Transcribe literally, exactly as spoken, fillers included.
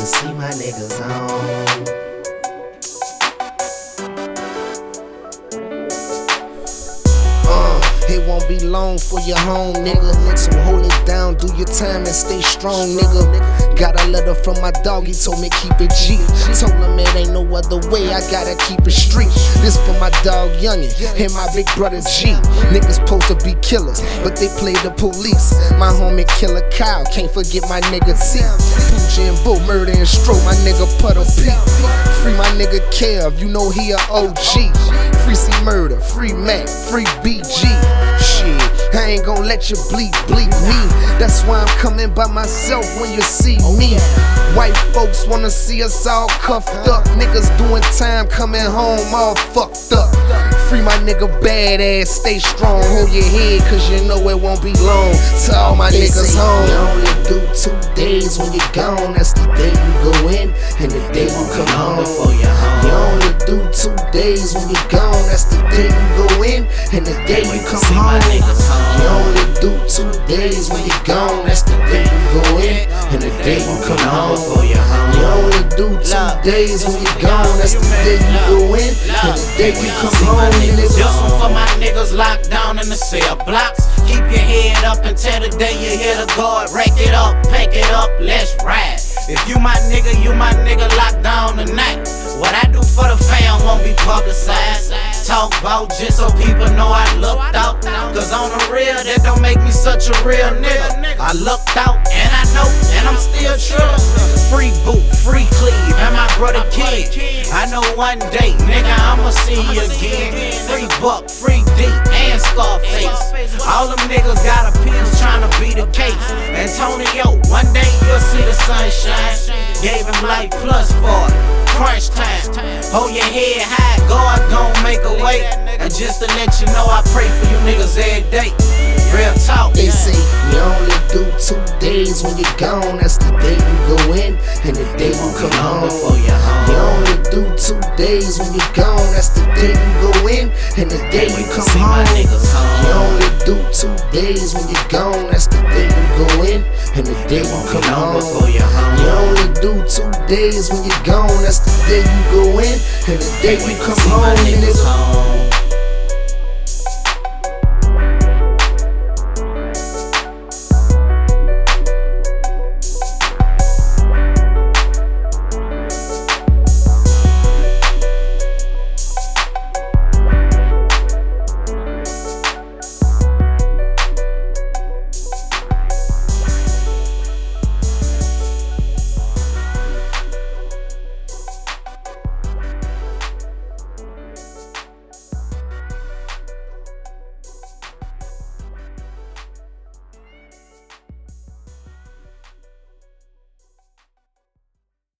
can see my niggas home. It won't be long for you home, nigga. So hold it down, do your time and stay strong, nigga. Got a letter from my dog, he told me keep it G. Told him it ain't no other way, I gotta keep it street. This for my dog Youngin and my big brother G. Niggas supposed to be killers, but they play the police. My homie Killer Kyle, can't forget my nigga T. Pooja and Boo, murder and stroke, my nigga Puddle P. Free my nigga Kev, you know he a O G. Free C Murder, free Mac, free B G. Shit, I ain't gon' let you bleed, bleed me. That's why I'm coming by myself when you see me. White folks wanna see us all cuffed up. Niggas doing time, coming home all fucked up. Free my nigga Badass, stay strong. Hold your head, cause you know it won't be long till all my they niggas home. You only do two days when you're gone. That's the day you go in and the day you come home. Before you're home. You only do two days when you're gone. That's the day you go in and the day you come home. You only do two days when you're gone. That's the day you go in and the day you come home. You only do two days when you're gone. That's the day you go in and the day you come home. This one for my niggas locked down in the cell blocks. Keep your head up until the day you hear the guard. Rack it up, pack it up, let's ride. If you my nigga, you my nigga locked down tonight. What I do for the fam won't be publicized. Talk about just so people know I looked out. Cause on the real, that don't make me such a real nigga. I looked out and I know, and I'm still true. Free Boot, free Cleve, and my brother Kid. I know one day, nigga, I'ma see you again. Free Buck, free D, and Scarface. All them niggas got appeals trying to be the case. Antonio, one day you'll see the sunshine. Gave him life plus for it. Crunch time. Hold your head high, God gon' make a way. And just to let you know, I pray for you niggas every day. Real talk. They say you only do two days when you're gone. That's the day you go in and the day you come home. You only do two days when you're gone. That's the day you go in and the day you come home. You only do two days when you're gone. That's the day you go in and the day you come home. You only do two days when you're gone. That's the day you go in and the day you come home.